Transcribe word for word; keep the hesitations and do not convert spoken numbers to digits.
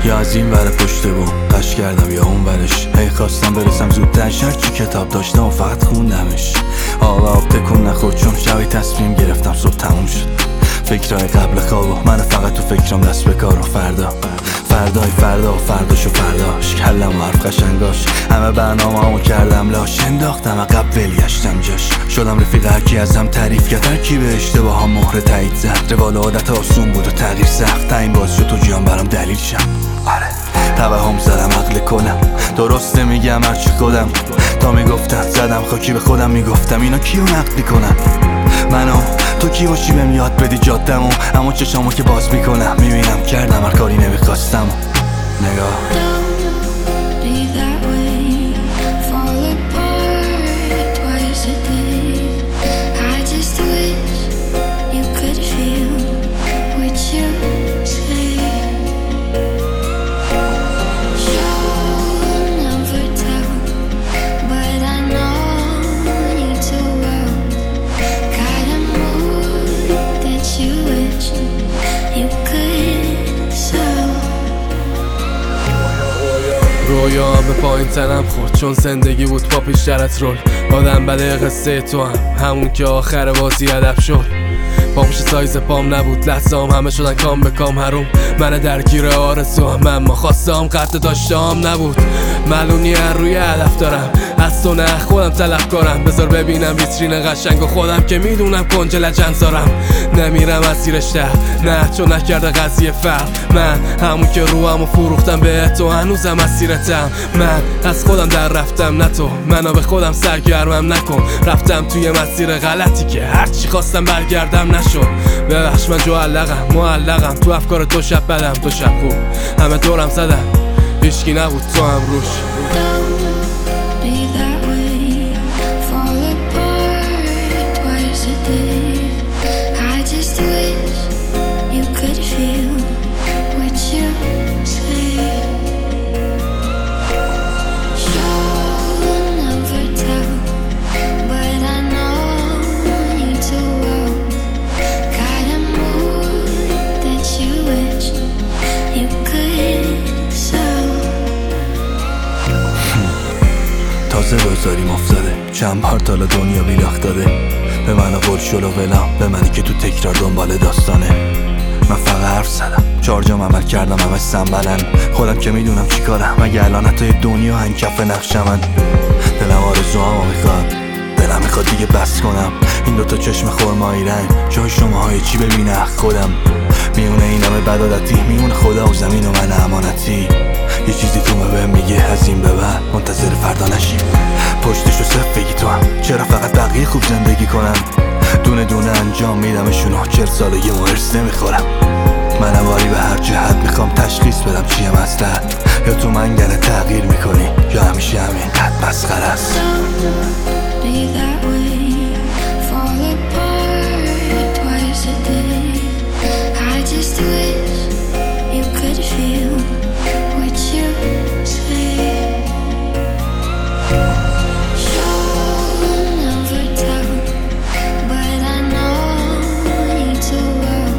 یا از این ور پشت بوم قش کردم یا اون ورش. هی خواستم برسم زودتر، هرچی کتاب داشتم و فقط خوندمش. آب آب تکون نخورد چون شبی تصمیم گرفتم صبح تموم شد. فکرهای قبل خواب و من فقط تو فکرم دست به کار و فردا فردای فردا و فرداش و فرداش. کلم و حرف قشنگاش همه برنامه همو کردم لاش. انداختم عقب ول گشتم جاش. شدم رفیق هرکی ازم تعریف کرد، هرکی به اشتباه هم مهر تایید زد. روال عادت آسون بود و تغییر سخت، این باز شد تو جیان برام دلیل شم. آره توهم زدم عقل کنم، درسته میگم هرچی خودم تا میگفتم. زدم خاکی به خودم میگفتم اینا کیو نقد میکنن. منو تو کی باشی بهم یاد بدی جادمو، اما چشامو که باز میکنم میبینم کردم هر کاری نمیخواستم. نگاه رویام به پایین تنم خورد چون زندگی بود با پیشترت رول. آدم بده قصه تو هم همون که آخر بازی ادب شد. پاموش سایز پام نبود لحظام همه شدن کام به کام حروم. من درگیر آرزو هم اما خواستم قطع داشتم نبود. معلومی هر روی هدف دارم از تو نه خودم طلب کنم. بذار ببینم ویترین قشنگ و خودم که میدونم کنج لجن زارم. نمیرم از زیرش ده نه چون نکرده قضیه فرق. من همون که روامو فروختم به تو هنوزم اسیرتم. من از خودم در رفتم نه تو منو به خودم سرگرمم نکن. رفتم توی مسیر غلطی که هرچی خواستم برگردم نشد. ببخش من معلقم معلقم تو افکار تو شب بدم تو شب خوب. همه دورم زدم هیچکی نبود تو هم روش. تازه روزاریم افتاده چند بار تالا دنیا بیلاخت داده. به من قول شل و ولام به منی که تو تکرار دنبال داستانه. من فقط حرف زدم چهار جام عمل کردم همه سنبلن. خودم که میدونم چی کارم مگه الان حتی دنیا هنگ کف نقشم من. دلم آرزو همو میخواد دلم میخواد دیگه بس کنم. این دوتا چشم خرمایی رنگ جای شماهای چی ببینه خودم. میونه این همه بدادتی میونه خدا و زمین و من امانتی. یه چیزی تو بهم میگه از این به بعد منتظر فردا نشیم. پشتشو صف بگی تو هم چرا فقط بقیه خوب زندگی کنن. دونه دونه انجام میدمشونو چل سالگی مرس نمیخورم. من واری به هر جهت میخوام تشخیص بدم چیه مصلحت. یا تو منگنه تغییر میکنی یا همیشه همین قد مسخره است. But I know you too well.